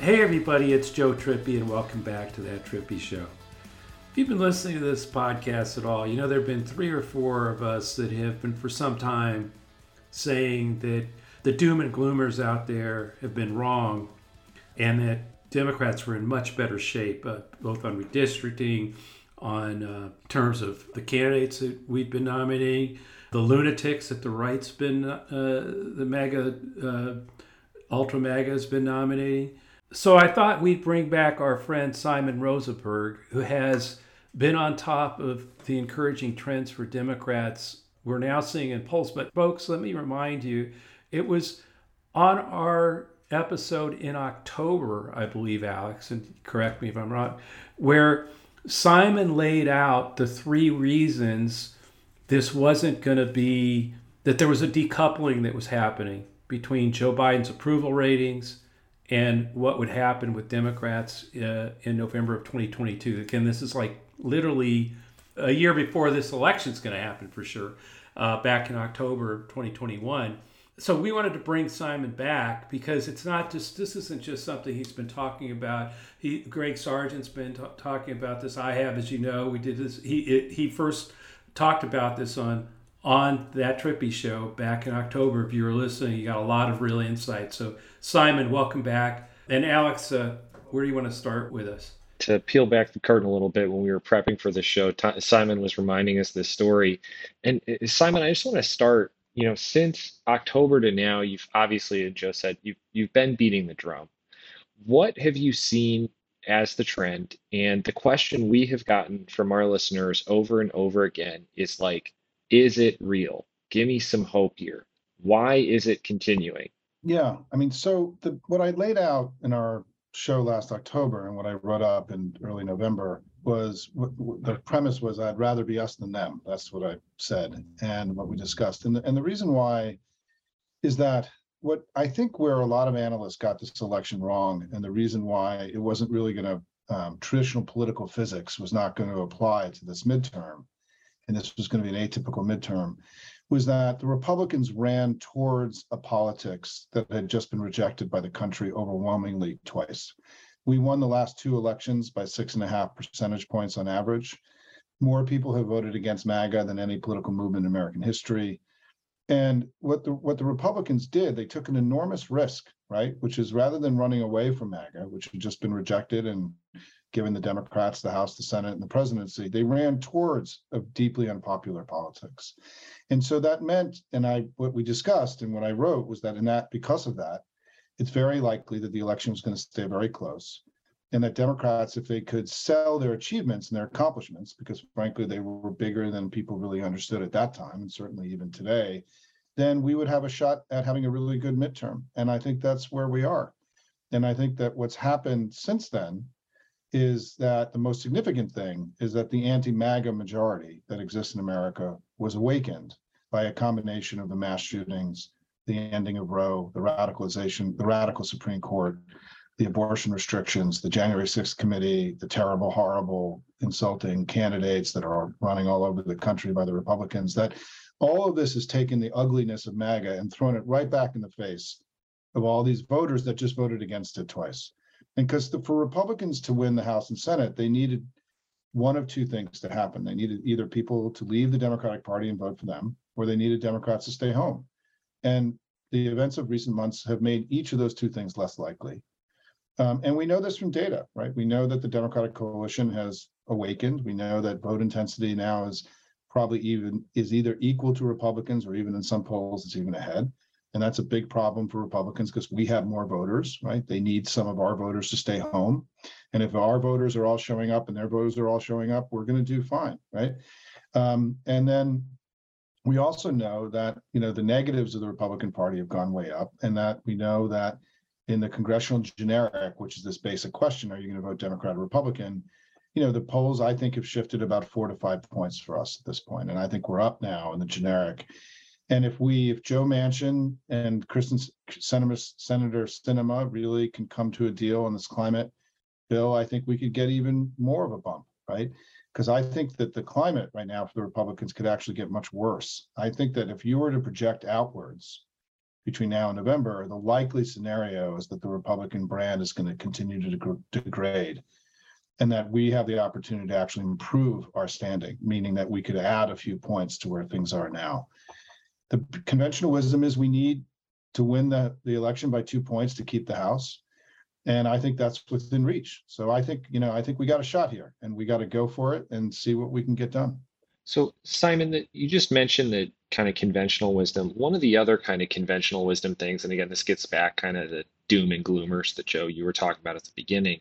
Hey everybody, it's Joe Trippi and welcome back to That Trippi Show. If you've been listening to this podcast at all, you know there have been 3 or 4 of us that have been for some time saying that the doom and gloomers out there have been wrong and that Democrats were in much better shape, both on redistricting, on terms of the candidates that we've been nominating, the lunatics that the right's been, the MAGA, Ultra MAGA has been nominating. So I thought we'd bring back our friend Simon Rosenberg, who has been on top of the encouraging trends for Democrats we're now seeing in polls. But folks, let me remind you, it was on our episode in October, I believe, Alex, and correct me if I'm wrong, where Simon laid out the 3 reasons this wasn't going to be, that there was a decoupling that was happening between Joe Biden's approval ratings and what would happen with Democrats in November of 2022. Again, this is like literally a year before this election is going to happen for sure, back in October of 2021. So we wanted to bring Simon back because it's not just, this isn't just something he's been talking about. Greg Sargent's been talking about this. I have, as you know, we did this. He first talked about this on That Trippi Show back in October. If you were listening, you got a lot of real insight. So Simon, welcome back. And Alex, where do you want to start with us? To peel back the curtain a little bit, when we were prepping for the show, Simon was reminding us this story. And Simon, I just want to start, since October to now, you've obviously, as Joe said, you've been beating the drum. What have you seen as the trend? And the question we have gotten from our listeners over and over again is like, is it real? Give me some hope here. Why is it continuing? Yeah, I mean, so what I laid out in our show last October and what I wrote up in early November was the premise was I'd rather be us than them. That's what I said and what we discussed. And the reason why is that what I think where a lot of analysts got this election wrong, and the reason why it wasn't really going to, traditional political physics was not going to apply to this midterm, and this was going to be an atypical midterm, was that the Republicans ran towards a politics that had just been rejected by the country overwhelmingly twice. We won the last 2 elections by 6.5 percentage points on average. More people have voted against MAGA than any political movement in American history. And what the Republicans did, they took an enormous risk, right? Which is rather than running away from MAGA, which had just been rejected and given the Democrats the House, the Senate, and the presidency, they ran towards a deeply unpopular politics. And so that meant, what we discussed and what I wrote was that because of that, it's very likely that the election was going to stay very close. And that Democrats, if they could sell their achievements and their accomplishments, because frankly, they were bigger than people really understood at that time, and certainly even today, then we would have a shot at having a really good midterm. And I think that's where we are. And I think that what's happened since then is that the most significant thing is that the anti-MAGA majority that exists in America was awakened by a combination of the mass shootings, the ending of Roe, the radicalization, the radical Supreme Court, the abortion restrictions, the January 6th committee, the terrible, horrible, insulting candidates that are running all over the country by the Republicans, that all of this has taken the ugliness of MAGA and thrown it right back in the face of all these voters that just voted against it twice. And because for Republicans to win the House and Senate, they needed one of 2 things to happen. They needed either people to leave the Democratic Party and vote for them, or they needed Democrats to stay home. And the events of recent months have made each of those 2 things less likely. And we know this from data, right? We know that the Democratic coalition has awakened. We know that vote intensity now is either equal to Republicans, or even in some polls, it's even ahead. And that's a big problem for Republicans because we have more voters, right? They need some of our voters to stay home. And if our voters are all showing up and their voters are all showing up, we're going to do fine, right? And then we also know that, the negatives of the Republican Party have gone way up, and that we know that in the congressional generic, which is this basic question, are you going to vote Democrat or Republican? The polls, I think, have shifted about 4 to 5 points for us at this point. And I think we're up now in the generic. And if Joe Manchin and Senator Sinema really can come to a deal on this climate bill, I think we could get even more of a bump, right? Because I think that the climate right now for the Republicans could actually get much worse. I think that if you were to project outwards, between now and November, the likely scenario is that the Republican brand is going to continue to degrade, and that we have the opportunity to actually improve our standing, meaning that we could add a few points to where things are now. The conventional wisdom is we need to win the election by 2 points to keep the House. And I think that's within reach. So I think we got a shot here, and we got to go for it and see what we can get done. So, Simon, that you just mentioned that kind of conventional wisdom. One of the other kind of conventional wisdom things, and again, this gets back kind of the doom and gloomers that Joe, you were talking about at the beginning.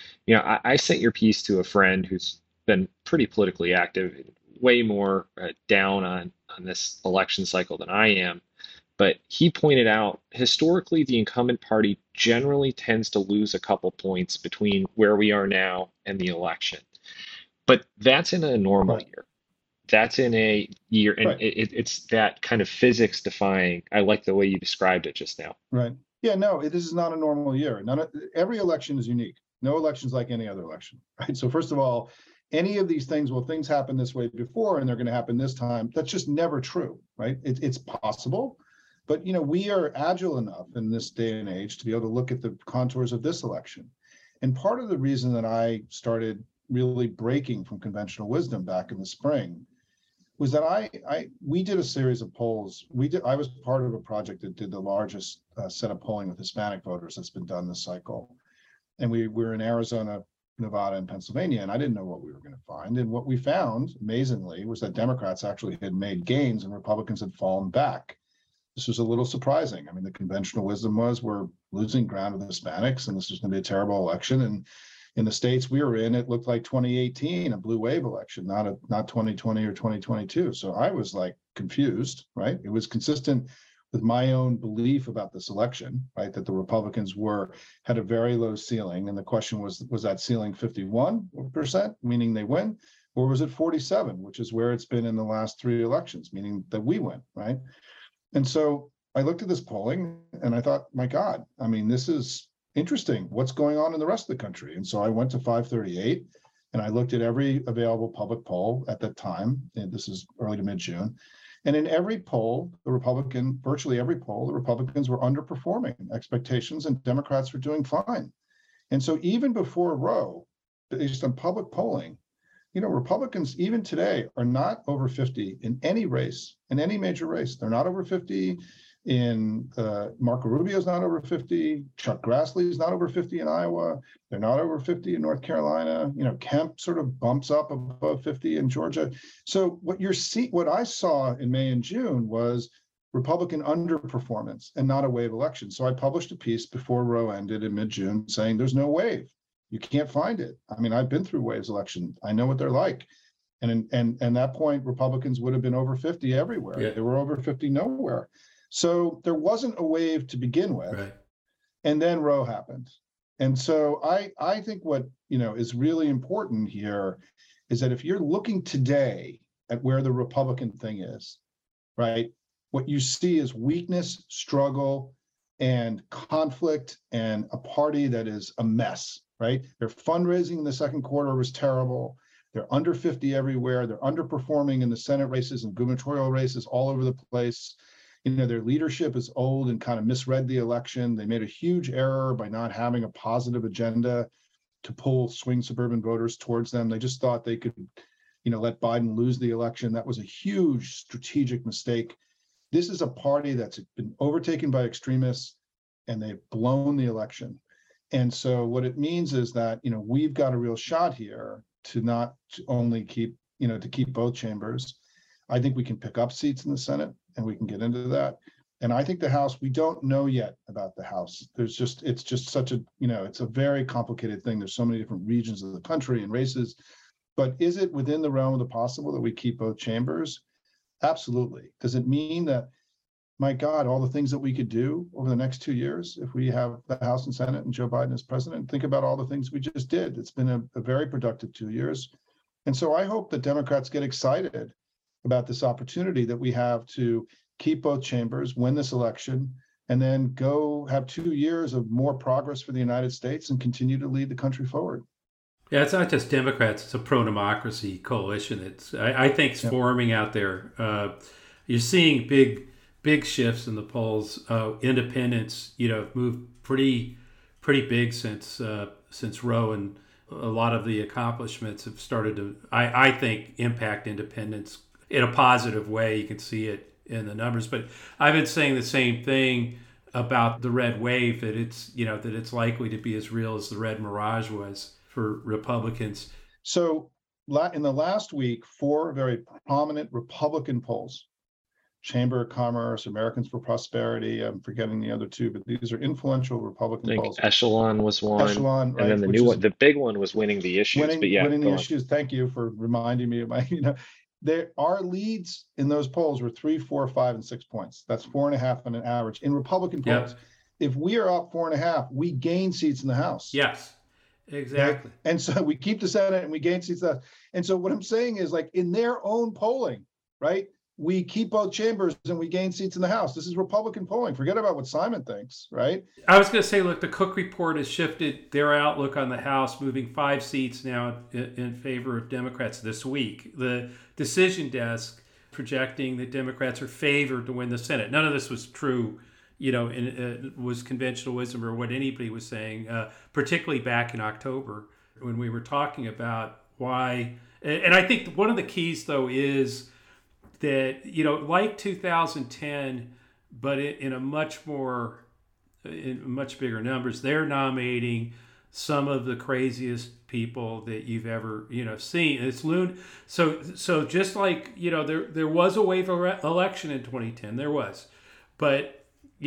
I sent your piece to a friend who's been pretty politically active, way more down on this election cycle than I am. But he pointed out historically, the incumbent party generally tends to lose a couple points between where we are now and the election. But that's in a normal Right. year. That's in a year, and Right. it's that kind of physics defying. I like the way you described it just now. Right. Yeah, no, this is not a normal year. Every election is unique. No election is like any other election, right? So first of all, any of these things, well, things happened this way before and they're going to happen this time. That's just never true, right? It's possible, but we are agile enough in this day and age to be able to look at the contours of this election. And part of the reason that I started really breaking from conventional wisdom back in the spring was that we did a series of polls. I was part of a project that did the largest set of polling with Hispanic voters that's been done this cycle. And we were in Arizona, Nevada, and Pennsylvania, and I didn't know what we were going to find. And what we found, amazingly, was that Democrats actually had made gains and Republicans had fallen back. This was a little surprising. I mean, the conventional wisdom was we're losing ground with Hispanics, and this is going to be a terrible election. And in the states we were in, it looked like 2018, a blue wave election, not 2020 or 2022. So I was like confused, right? It was consistent with my own belief about this election, right? That the Republicans had a very low ceiling. And the question was that ceiling 51%, meaning they win, or was it 47, which is where it's been in the last 3 elections, meaning that we win, right? And so I looked at this polling and I thought, my God, I mean, this is interesting. What's going on in the rest of the country? And so I went to 538 and I looked at every available public poll at that time. And this is early to mid-June. And in every poll, virtually every poll, the Republicans were underperforming expectations and Democrats were doing fine. And so even before Roe, based on public polling, Republicans even today are not over 50 in any race, in any major race. They're not over 50 in Marco Rubio's not over 50. Chuck Grassley's not over 50 in Iowa. They're not over 50 in North Carolina. Kemp sort of bumps up above 50 in Georgia. So what I saw in May and June was Republican underperformance and not a wave election. So I published a piece before Roe ended in mid-June saying there's no wave. You can't find it. I mean, I've been through waves election. I know what they're like. And that point, Republicans would have been over 50 everywhere. Yeah. They were over 50 nowhere. So there wasn't a wave to begin with, Right. And then Roe happened. And so I think what is really important here is that if you're looking today at where the Republican thing is, right, what you see is weakness, struggle, and conflict, and a party that is a mess, right? Their fundraising in the second quarter was terrible. They're under 50 everywhere. They're underperforming in the Senate races and gubernatorial races all over the place. Their leadership is old and kind of misread the election. They made a huge error by not having a positive agenda to pull swing suburban voters towards them. They just thought they could, let Biden lose the election. That was a huge strategic mistake. This is a party that's been overtaken by extremists and they've blown the election. And so what it means is that, we've got a real shot here to only keep both chambers. I think we can pick up seats in the Senate and we can get into that. And I think the House, we don't know yet about the House. It's just such a, it's a very complicated thing. There's so many different regions of the country and races, but is it within the realm of the possible that we keep both chambers? Absolutely. Does it mean that, my God, all the things that we could do over the next 2 years if we have the House and Senate and Joe Biden as president? Think about all the things we just did. It's been a very productive 2 years. And so I hope that Democrats get excited about this opportunity that we have to keep both chambers, win this election, and then go have 2 years of more progress for the United States and continue to lead the country forward. Yeah, it's not just Democrats; it's a pro-democracy coalition. I think it's forming out there. You're seeing big big shifts in the polls. Independents, moved pretty big since Roe, and a lot of the accomplishments have started to, I think, impact independents in a positive way. You can see it in the numbers. But I've been saying the same thing about the red wave, that it's likely to be as real as the red mirage was for Republicans. So in the last week, 4 very prominent Republican polls, Chamber of Commerce, Americans for Prosperity, I'm forgetting the other 2, but these are influential I Republican think polls. Echelon was one, Echelon, and right, then the which new is one, the big one was Winning the Issues. But yeah, winning go the on. issues. Thank you for reminding me of my, there are leads in those polls were 3, 4, 5, and 6 points. That's 4.5 on an average in Republican polls. Yep. If we are up 4.5, we gain seats in the House. Yes, exactly. Okay? And so we keep the Senate and we gain seats there. And so what I'm saying is, like, in their own polling, right, we keep both chambers and we gain seats in the House. This is Republican polling. Forget about what Simon thinks, right? I was going to say, look, the Cook Report has shifted their outlook on the House, moving 5 seats now in favor of Democrats this week. The Decision Desk projecting that Democrats are favored to win the Senate. None of this was true, was conventional wisdom or what anybody was saying, particularly back in October when we were talking about why. And I think one of the keys, though, is that, like 2010, but in much bigger numbers, they're nominating some of the craziest people that you've ever, seen. It's So just like, there was a wave election in 2010, there was, but,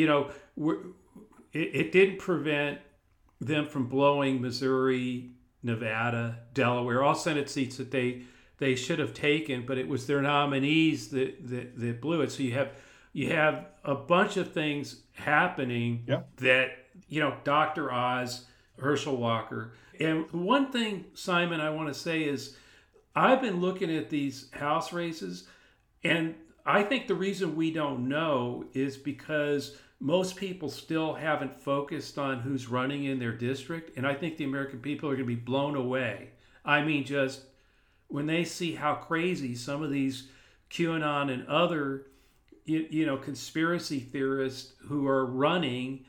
it didn't prevent them from blowing Missouri, Nevada, Delaware, all Senate seats that they should have taken, but it was their nominees that blew it. So you have a bunch of things happening that, Dr. Oz, Herschel Walker. And one thing, Simon, I want to say is I've been looking at these House races, and I think the reason we don't know is because most people still haven't focused on who's running in their district. And I think the American people are going to be blown away. I mean, just when they see how crazy some of these QAnon and other, conspiracy theorists who are running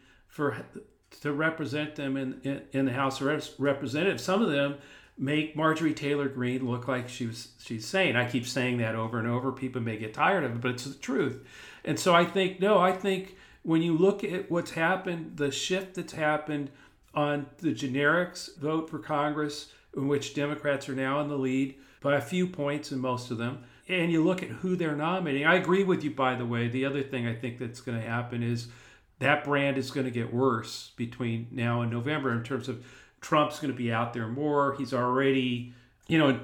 to represent them in the House of Representatives. Some of them make Marjorie Taylor Greene look like she's sane. I keep saying that over and over. People may get tired of it, but it's the truth. And so I think when you look at what's happened, the shift that's happened on the generics vote for Congress, in which Democrats are now in the lead by a few points in most of them, and you look at who they're nominating. I agree with you, by the way. The other thing I think that's going to happen is that brand is going to get worse between now and November in terms of Trump's going to be out there more. He's already, in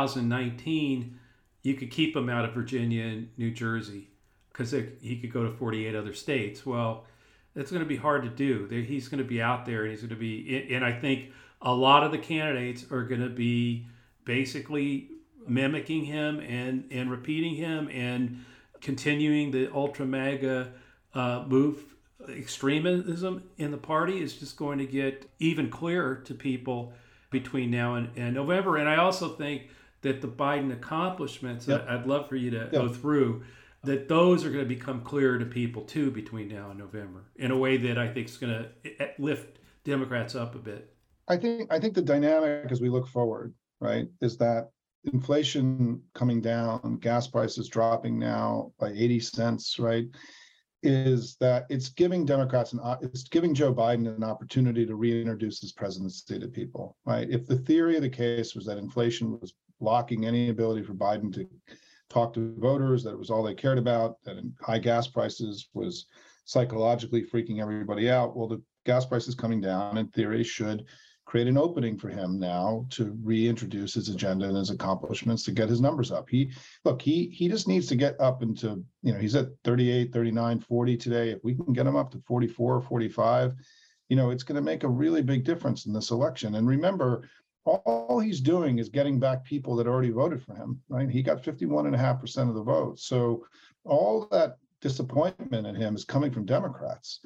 2019, you could keep him out of Virginia and New Jersey because he could go to 48 other states. Well, that's going to be hard to do. He's going to be out there, and he's going to be, and I think a lot of the candidates are going to be basically mimicking him and repeating him and continuing the ultra mega move. Extremism in the party is just going to get even clearer to people between now and November. And I also think that the Biden accomplishments, I'd love for you to go through, that those are going to become clearer to people too between now and November in a way that I think is going to lift Democrats up a bit. I think the dynamic as we look forward, right, is that inflation coming down, gas prices dropping now by 80 cents, right, is that it's giving Democrats it's giving Joe Biden an opportunity to reintroduce his presidency to people, right? If the theory of the case was that inflation was blocking any ability for Biden to talk to voters, that it was all they cared about, that high gas prices was psychologically freaking everybody out, well, the gas prices coming down in theory should create an opening for him now to reintroduce his agenda and his accomplishments to get his numbers up. He just needs to get up into, he's at 38, 39, 40 today. If we can get him up to 44, 45, it's going to make a really big difference in this election. And remember, all he's doing is getting back people that already voted for him, right? He got 51.5% of the vote. So all that disappointment in him is coming from Democrats.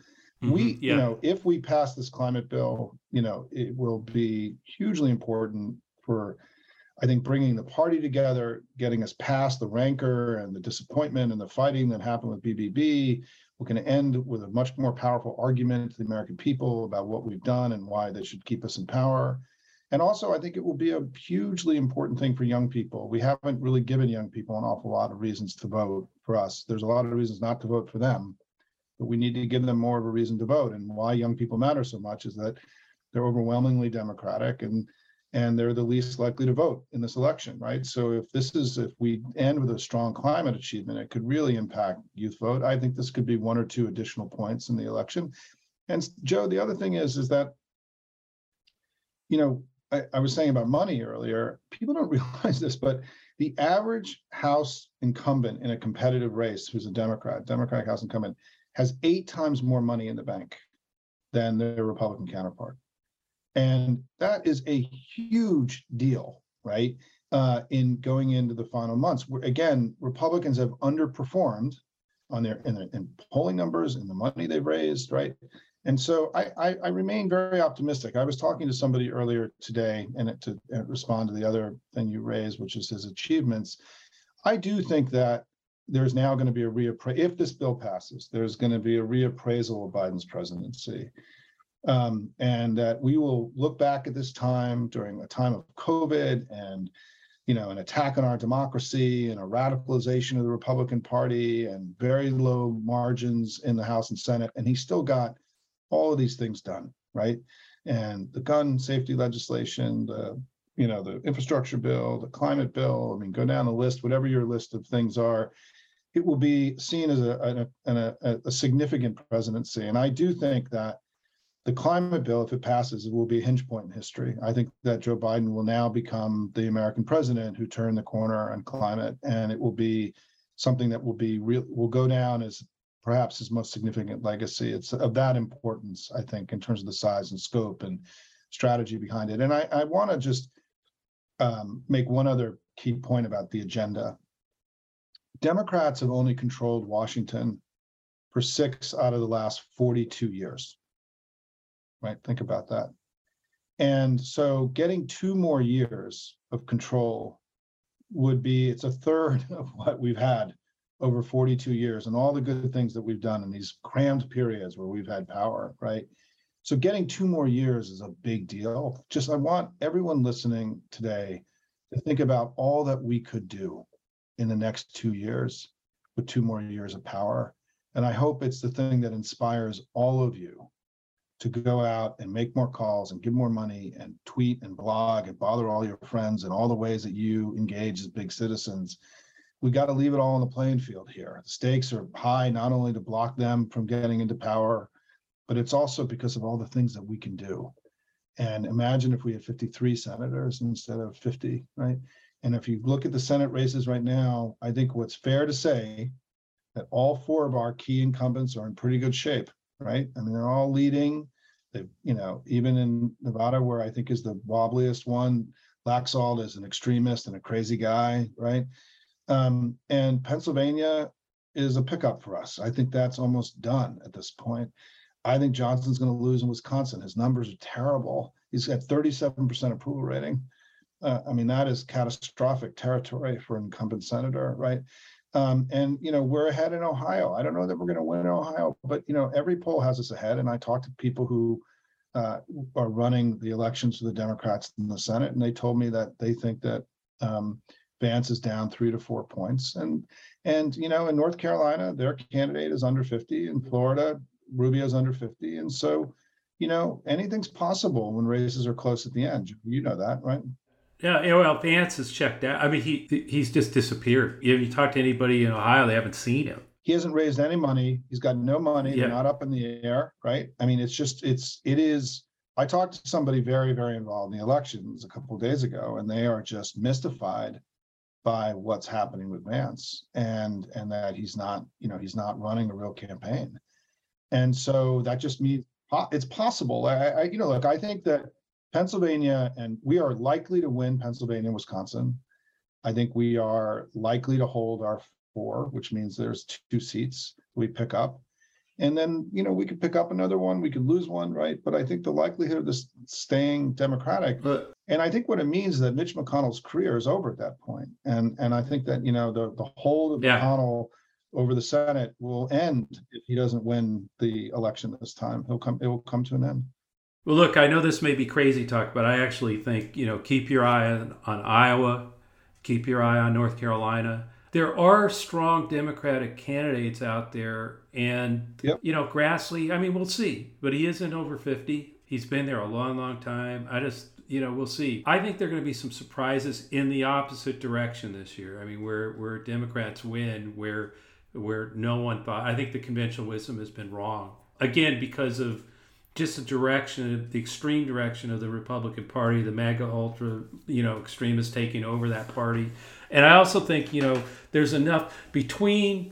If we pass this climate bill, it will be hugely important for I think bringing the party together, getting us past the rancor and the disappointment and the fighting that happened with BBB, we're going to end with a much more powerful argument to the American people about what we've done and why they should keep us in power. And also, I think it will be a hugely important thing for young people. We haven't really given young people an awful lot of reasons to vote for us. There's a lot of reasons not to vote for them, but we need to give them more of a reason to vote. And why young people matter so much is that they're overwhelmingly Democratic and they're the least likely to vote in this election, right? So if we end with a strong climate achievement, it could really impact youth vote. I think this could be one or two additional points in the election. And Joe, the other thing is that, I was saying about money earlier, people don't realize this, but the average House incumbent in a competitive race who's a Democratic House incumbent, has 8 times more money in the bank than their Republican counterpart. And that is a huge deal, right? In going into the final months. Again, Republicans have underperformed on in polling numbers and the money they've raised, right? And so I remain very optimistic. I was talking to somebody earlier today, and to respond to the other thing you raised, which is his achievements. I do think that there's now going to be if this bill passes, there's going to be a reappraisal of Biden's presidency. And that we will look back at this time during a time of COVID and, an attack on our democracy and a radicalization of the Republican Party and very low margins in the House and Senate. And he still got all of these things done, right? And the gun safety legislation, the infrastructure bill, the climate bill, go down the list, whatever your list of things are, it will be seen as a significant presidency. And I do think that the climate bill, if it passes, it will be a hinge point in history. I think that Joe Biden will now become the American president who turned the corner on climate, and it will be something that will go down as perhaps his most significant legacy. It's of that importance, I think, in terms of the size and scope and strategy behind it. And I want to just make one other key point about the agenda. Democrats have only controlled Washington for 6 out of the last 42 years. Right? Think about that. And so getting 2 more years of control it's a third of what we've had over 42 years and all the good things that we've done in these crammed periods where we've had power, right? So getting 2 more years is a big deal. I want everyone listening today to think about all that we could do in the next 2 years with 2 more years of power. And I hope it's the thing that inspires all of you to go out and make more calls and give more money and tweet and blog and bother all your friends and all the ways that you engage as big citizens. We got to leave it all on the playing field here. The stakes are high, not only to block them from getting into power, but it's also because of all the things that we can do. And imagine if we had 53 senators instead of 50, right? And if you look at the Senate races right now, I think what's fair to say that all 4 of our key incumbents are in pretty good shape. Right? They're all leading. Even in Nevada, where I think is the wobbliest one, Laxalt is an extremist and a crazy guy, right? And Pennsylvania is a pickup for us. I think that's almost done at this point. I think Johnson's going to lose in Wisconsin. His numbers are terrible. He's got 37% approval rating. That is catastrophic territory for an incumbent senator, right? And we're ahead in Ohio. I don't know that we're going to win in Ohio, but every poll has us ahead. And I talked to people who are running the elections for the Democrats in the Senate, and they told me that they think that Vance is down 3 to 4 points. And in North Carolina, their candidate is under 50. In Florida, Rubio's under 50. And so, anything's possible when races are close at the end. You know that, right? Yeah, well, Vance is checked out. He's just disappeared. If you talk to anybody in Ohio, they haven't seen him. He hasn't raised any money. He's got no money. Yeah. They're not up in the air, right? It is. I talked to somebody very, very involved in the elections a couple of days ago, and they are just mystified by what's happening with Vance and that he's not running a real campaign. And so that just means it's possible. I think that Pennsylvania, and we are likely to win Pennsylvania and Wisconsin. I think we are likely to hold our 4, which means there's 2 seats we pick up. And then, we could pick up another one, we could lose one, right? But I think the likelihood of this staying Democratic, and I think what it means is that Mitch McConnell's career is over at that point. And I think that, the hold of McConnell over the Senate will end if he doesn't win the election this time. It will come to an end. Well, look, I know this may be crazy talk, but I actually think, keep your eye on Iowa, keep your eye on North Carolina. There are strong Democratic candidates out there. And, Grassley, we'll see. But he isn't over 50. He's been there a long, long time. We'll see. I think there are going to be some surprises in the opposite direction this year. Where Democrats win, where no one thought. I think the conventional wisdom has been wrong. Again, because of just the extreme direction of the Republican Party, the MAGA ultra, extremists taking over that party. And I also think, there's enough between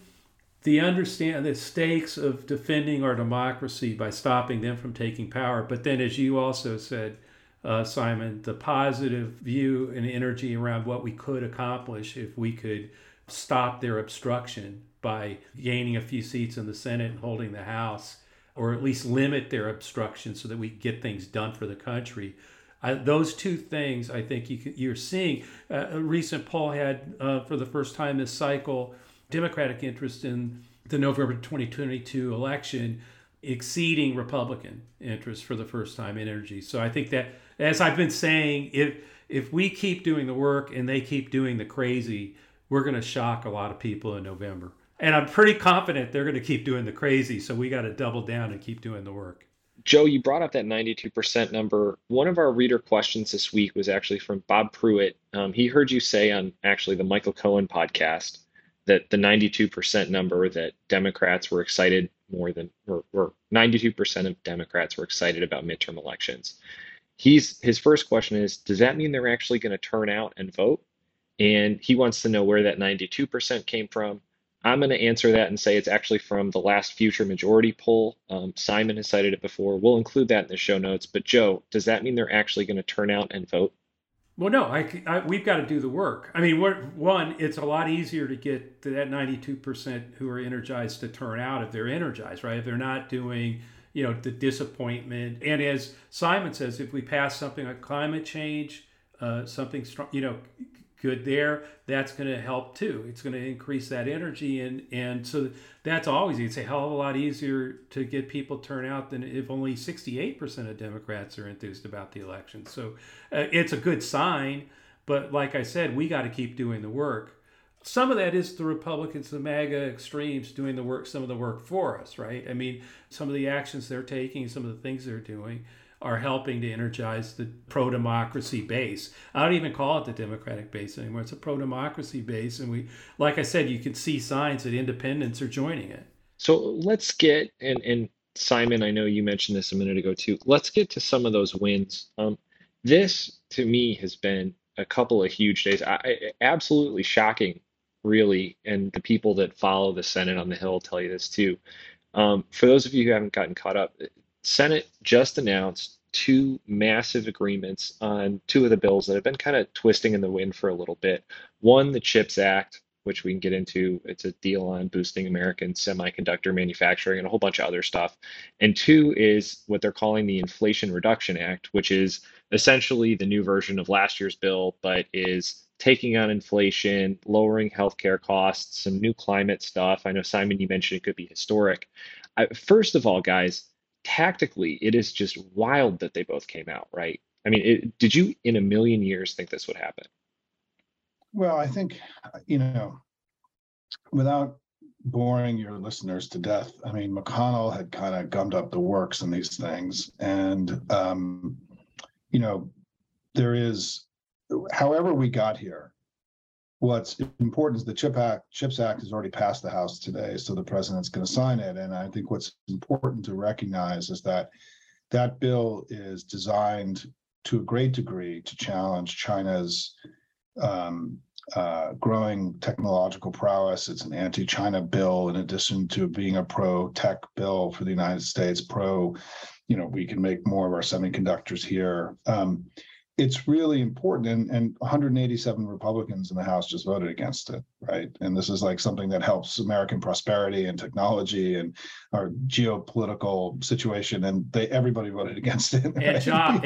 the stakes of defending our democracy by stopping them from taking power. But then, as you also said, Simon, the positive view and energy around what we could accomplish if we could stop their obstruction by gaining a few seats in the Senate and holding the House, or at least limit their obstruction so that we get things done for the country. Those two things, I think you're seeing. A recent poll had, for the first time this cycle, Democratic interest in the November 2022 election exceeding Republican interest for the first time in energy. So I think that, as I've been saying, if we keep doing the work and they keep doing the crazy, we're going to shock a lot of people in November. And I'm pretty confident they're going to keep doing the crazy. So we got to double down and keep doing the work. Joe, you brought up that 92% number. One of our reader questions this week was actually from Bob Pruitt. He heard you say on actually the Michael Cohen podcast that the 92% number that Democrats were excited more than, or 92% of Democrats were excited about midterm elections. His first question is, does that mean they're actually going to turn out and vote? And he wants to know where that 92% came from. I'm going to answer that and say it's actually from the last Future Majority poll. Simon has cited it before. We'll include that in the show notes. But Joe, does that mean they're actually going to turn out and vote? Well, no, we've got to do the work. One, it's a lot easier to get to that 92% who are energized to turn out if they're energized, right? If they're not doing, the disappointment. And as Simon says, if we pass something like climate change, something strong, good there, that's going to help too. It's going to increase that energy. And so that's always, it's a hell of a lot easier to get people turn out than if only 68% of Democrats are enthused about the election. So it's a good sign, but like I said, we got to keep doing the work. Some of that is the Republicans, the MAGA extremes doing the work, some of the work for us, right? Some of the actions they're taking, some of the things they're doing are helping to energize the pro-democracy base. I don't even call it the Democratic base anymore. It's a pro-democracy base. And we, like I said, you can see signs that independents are joining it. So let's get, and Simon, I know you mentioned this a minute ago too, let's get to some of those wins. This, to me, has been a couple of huge days. Absolutely shocking, really, and the people that follow the Senate on the Hill tell you this too. For those of you who haven't gotten caught up, Senate just announced two massive agreements on two of the bills that have been kind of twisting in the wind for a little bit. One, the CHIPS Act, which we can get into. It's a deal on boosting American semiconductor manufacturing and a whole bunch of other stuff. And two is what they're calling the Inflation Reduction Act, which is essentially the new version of last year's bill, but is taking on inflation, lowering healthcare costs, some new climate stuff. I know, Simon, you mentioned it could be historic. First of all, guys, tactically, it is just wild that they both came out, right? Did you in a million years think this would happen? Well, I think, without boring your listeners to death, McConnell had kind of gummed up the works on these things. And, there is, however we got here, what's important is the CHIPS Act has already passed the House today, so the president's going to sign it. And I think what's important to recognize is that that bill is designed to a great degree to challenge China's growing technological prowess. It's an anti-China bill, in addition to being a pro-tech bill for the United States, we can make more of our semiconductors here. it's really important, and 187 Republicans in the House just voted against it, right? And this is like something that helps American prosperity and technology and our geopolitical situation, and everybody voted against it. And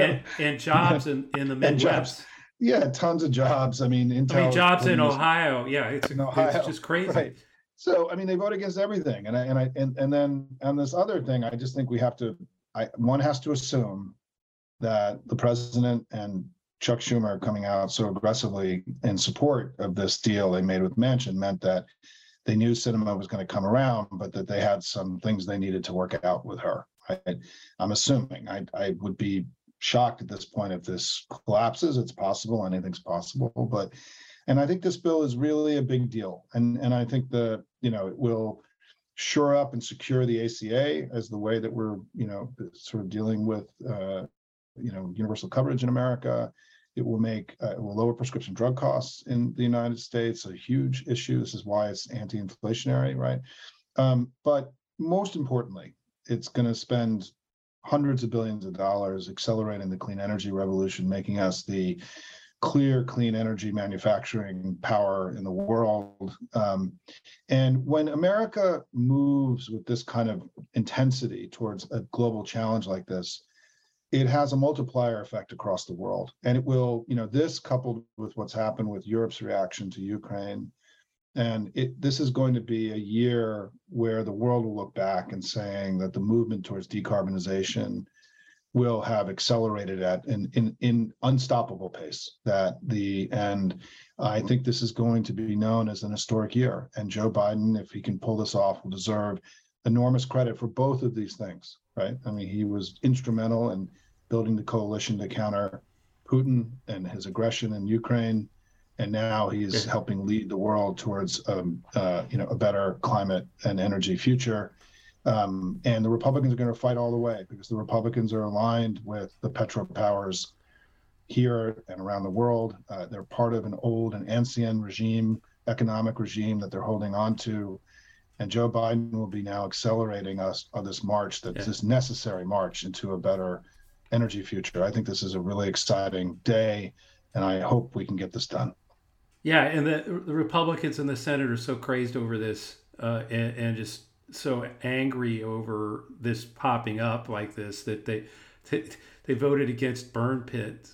jobs in the And jobs, Midwest. yeah, tons of jobs. I mean, Intel Jobs in Ohio. Yeah, it's just crazy. Right. So I mean, they vote against everything, and then on this other thing, I just think we have to. One has to assume that the president and Chuck Schumer coming out so aggressively in support of this deal they made with Manchin meant that they knew Sinema was going to come around, but that they had some things they needed to work out with her. Right? I'm assuming. I would be shocked at this point if this collapses. It's possible. Anything's possible. And I think this bill is really a big deal. And I think it will shore up and secure the ACA as the way that we're, sort of dealing with, universal coverage in America. It will lower prescription drug costs in the United States, a huge issue. This is why it's anti-inflationary, right? But most importantly, it's going to spend hundreds of billions of dollars accelerating the clean energy revolution, making us the clear clean energy manufacturing power in the world. And when America moves with this kind of intensity towards a global challenge like this, it has a multiplier effect across the world. And it will, this coupled with what's happened with Europe's reaction to Ukraine, and this is going to be a year where the world will look back and saying that the movement towards decarbonization will have accelerated at in unstoppable pace. And I think this is going to be known as an historic year. And Joe Biden, if he can pull this off, will deserve enormous credit for both of these things, right? I mean, he was instrumental in building the coalition to counter Putin and his aggression in Ukraine, and now he's helping lead the world towards a better climate and energy future. And the Republicans are going to fight all the way because the Republicans are aligned with the petropowers here and around the world. They're part of an old and ancient economic regime that they're holding on to. And Joe Biden will be now accelerating us on this march, this necessary march into a better energy future. I think this is a really exciting day, and I hope we can get this done. Yeah, and the Republicans in the Senate are so crazed over this and just so angry over this popping up like this that they voted against burn pits,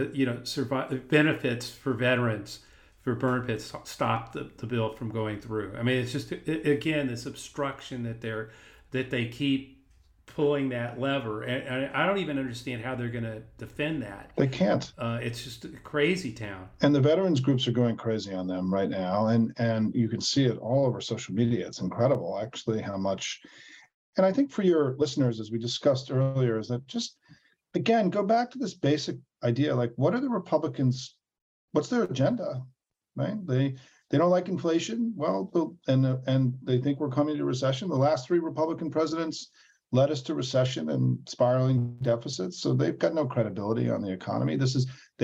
benefits for veterans for burn pits, stop the bill from going through. I mean, it's just again this obstruction that they keep pulling that lever, and I don't even understand how they're going to defend that. They can't. It's just a crazy town. And the veterans groups are going crazy on them right now, and you can see it all over social media. It's incredible, actually, how much. And I think for your listeners, as we discussed earlier, is that just again go back to this basic idea: like, what are the Republicans? What's their agenda? Right? They don't like inflation. Well, and they think we're coming to recession. The last 3 Republican presidents led us to recession and spiraling deficits. So they've got no credibility on the economy. This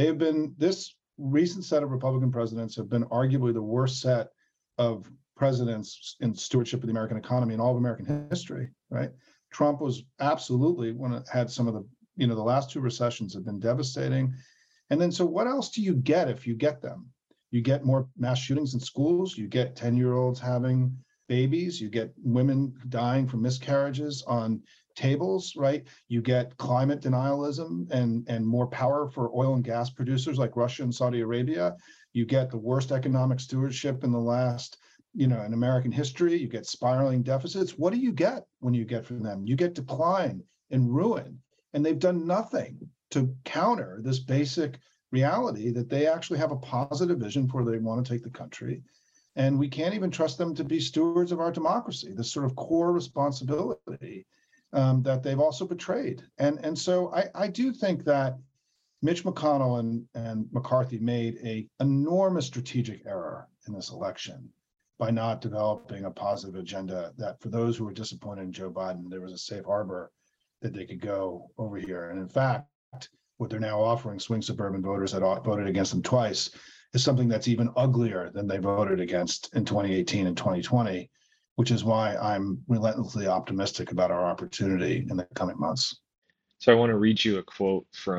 recent set of Republican presidents have been arguably the worst set of presidents in stewardship of the American economy in all of American history, right? Trump was absolutely had some of the last 2 recessions have been devastating. And then, so what else do you get if you get them? You get more mass shootings in schools, you get 10-year-olds having babies, you get women dying from miscarriages on tables, right? You get climate denialism and more power for oil and gas producers like Russia and Saudi Arabia. You get the worst economic stewardship in the last, in American history. You get spiraling deficits. What do you get when you get from them? You get decline and ruin. And they've done nothing to counter this basic reality that they actually have a positive vision for where they want to take the country. And we can't even trust them to be stewards of our democracy, this sort of core responsibility that they've also betrayed. And so I do think that Mitch McConnell and McCarthy made an enormous strategic error in this election by not developing a positive agenda that for those who were disappointed in Joe Biden, there was a safe harbor that they could go over here. And in fact, what they're now offering swing suburban voters that voted against them twice is something that's even uglier than they voted against in 2018 and 2020, which is why I'm relentlessly optimistic about our opportunity in the coming months. So I want to read you a quote from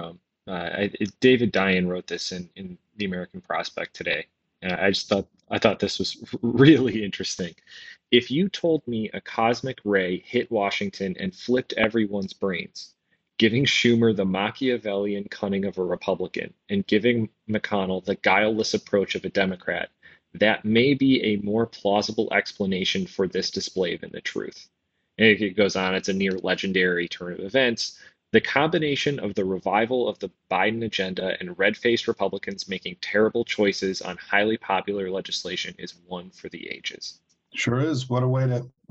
David Dian wrote this in the American Prospect today, and I thought this was really interesting. If you told me a cosmic ray hit Washington and flipped everyone's brains, giving Schumer the Machiavellian cunning of a Republican and giving McConnell the guileless approach of a Democrat, that may be a more plausible explanation for this display than the truth. And it goes on, it's a near legendary turn of events. The combination of the revival of the Biden agenda and red-faced Republicans making terrible choices on highly popular legislation is one for the ages. Sure is. What a way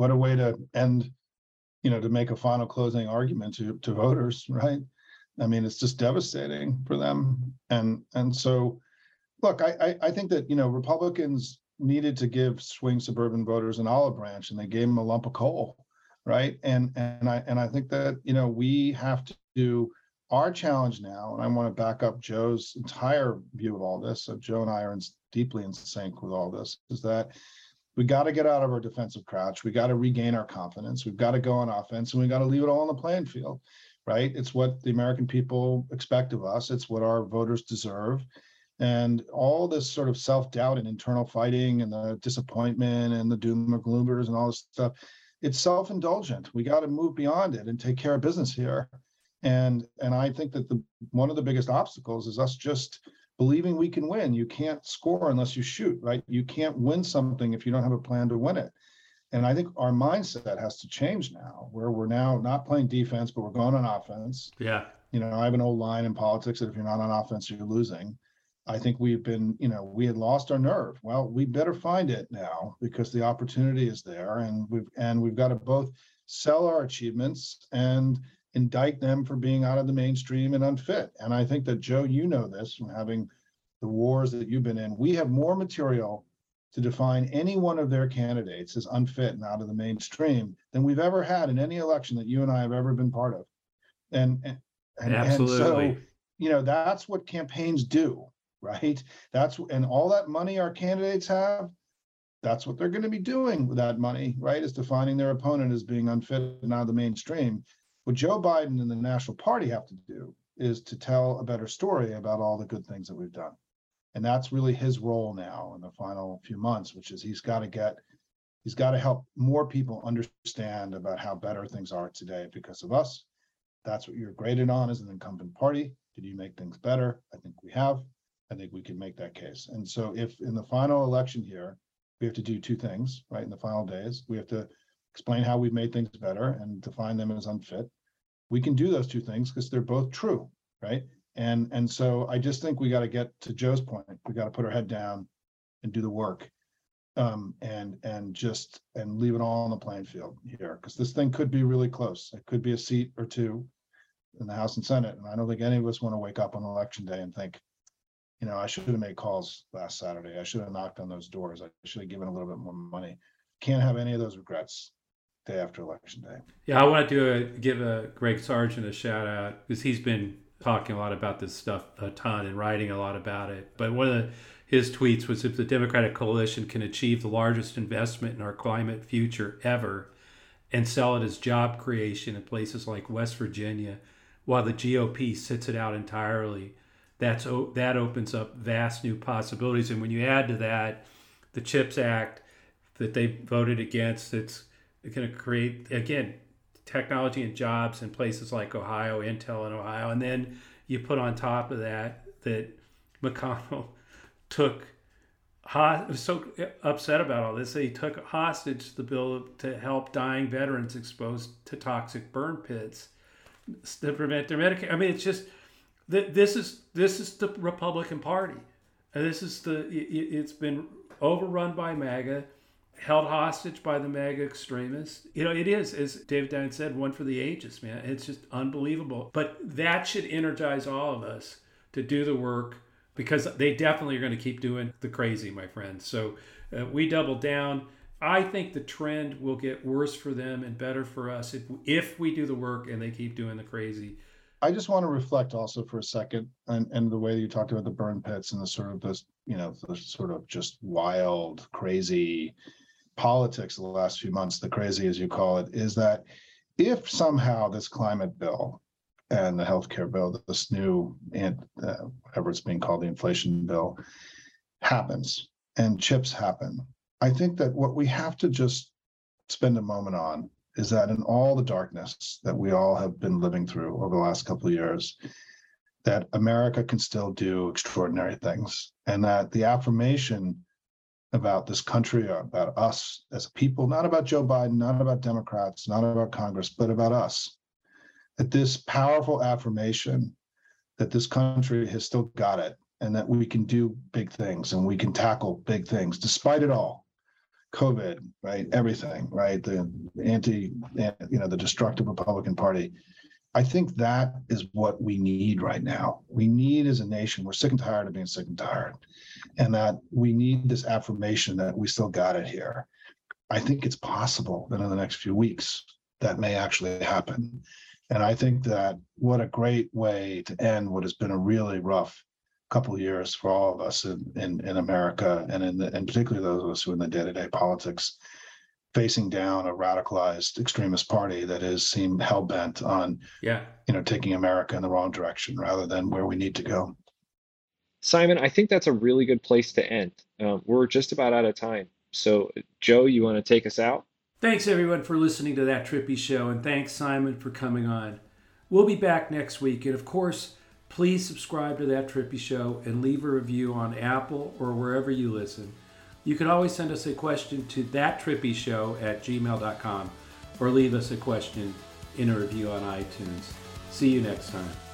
to end, to make a final closing argument to voters, right? I mean, it's just devastating for them. And so, look, I think that, Republicans needed to give swing suburban voters an olive branch, and they gave them a lump of coal, right? And I think that, we have to do our challenge now, and I want to back up Joe's entire view of all this. So Joe and I are deeply in sync with all this, is that we got to get out of our defensive crouch. We got to regain our confidence. We've got to go on offense, and we got to leave it all on the playing field, right? It's what the American people expect of us. It's what our voters deserve. And all this sort of self-doubt and internal fighting and the disappointment and the doom and gloomers and all this stuff, it's self-indulgent. We got to move beyond it and take care of business here. And I think that one of the biggest obstacles is us just believing we can win. You can't score unless you shoot, right? You can't win something if you don't have a plan to win it. And I think our mindset has to change now, where we're now not playing defense, but we're going on offense. Yeah. I have an old line in politics that if you're not on offense, you're losing. I think we had lost our nerve. Well, we better find it now, because the opportunity is there, and we've got to both sell our achievements and indict them for being out of the mainstream and unfit. And I think that, Joe, this from having the wars that you've been in, we have more material to define any one of their candidates as unfit and out of the mainstream than we've ever had in any election that you and I have ever been part of. And Absolutely. so, that's what campaigns do, right? And all that money our candidates have, that's what they're going to be doing with that money, right? Is defining their opponent as being unfit and out of the mainstream. What Joe Biden and the National Party have to do is to tell a better story about all the good things that we've done. And that's really his role now in the final few months, which is he's got to help more people understand about how better things are today because of us. That's what you're graded on as an incumbent party. Did you make things better? I think we have. I think we can make that case. And so if in the final election here, we have to do two things, right? In the final days, we have to explain how we've made things better and define them as unfit. We can do those two things because they're both true, right? And so I just think we got to get to Joe's point. We got to put our head down and do the work, and leave it all on the playing field here, because this thing could be really close. It could be a seat or two in the House and Senate, and I don't think any of us want to wake up on election day and think, I should have made calls last Saturday. I should have knocked on those doors. I should have given a little bit more money. Can't have any of those regrets day after election day. Yeah, I want to give Greg Sargent a shout out, because he's been talking a lot about this stuff a ton and writing a lot about it. But one of his tweets was, if the Democratic coalition can achieve the largest investment in our climate future ever and sell it as job creation in places like West Virginia, while the GOP sits it out entirely, that opens up vast new possibilities. And when you add to that the CHIPS Act that they voted against, it's going to create, again, technology and jobs in places like Ohio, Intel in Ohio. And then you put on top of that McConnell was so upset about all this that he took hostage the bill to help dying veterans exposed to toxic burn pits to prevent their Medicare. I mean, it's just, this is the Republican Party. And it's been overrun by MAGA, held hostage by the MAGA extremists. It is, as David Dian said, one for the ages, man. It's just unbelievable. But that should energize all of us to do the work, because they definitely are going to keep doing the crazy, my friends. So we double down. I think the trend will get worse for them and better for us if we do the work and they keep doing the crazy. I just want to reflect also for a second, and the way you talked about the burn pits and the sort of just wild, crazy politics of the last few months, the crazy as you call it, is that if somehow this climate bill and the healthcare bill, this new, whatever it's being called, the inflation bill, happens and chips happen, I think that what we have to just spend a moment on is that in all the darkness that we all have been living through over the last couple of years, that America can still do extraordinary things, and that the affirmation about this country, about us as a people, not about Joe Biden, not about Democrats, not about Congress, but about us, that this powerful affirmation that this country has still got it, and that we can do big things and we can tackle big things despite it all. COVID, right? Everything, right? The the destructive Republican Party. I think that is what we need right now. We need as a nation, we're sick and tired of being sick and tired. And that we need this affirmation that we still got it here. I think it's possible that in the next few weeks, that may actually happen. And I think that what a great way to end what has been a really rough couple of years for all of us in America, and particularly those of us who are in the day-to-day politics, facing down a radicalized extremist party that is seemed hell-bent on taking America in the wrong direction rather than where we need to go. Simon, I think that's a really good place to end. We're just about out of time. So, Joe, you want to take us out? Thanks, everyone, for listening to That Trippy Show, and thanks, Simon, for coming on. We'll be back next week, and of course, please subscribe to That Trippy Show and leave a review on Apple or wherever you listen. You can always send us a question to thattrippyshow@gmail.com or leave us a question in a review on iTunes. See you next time.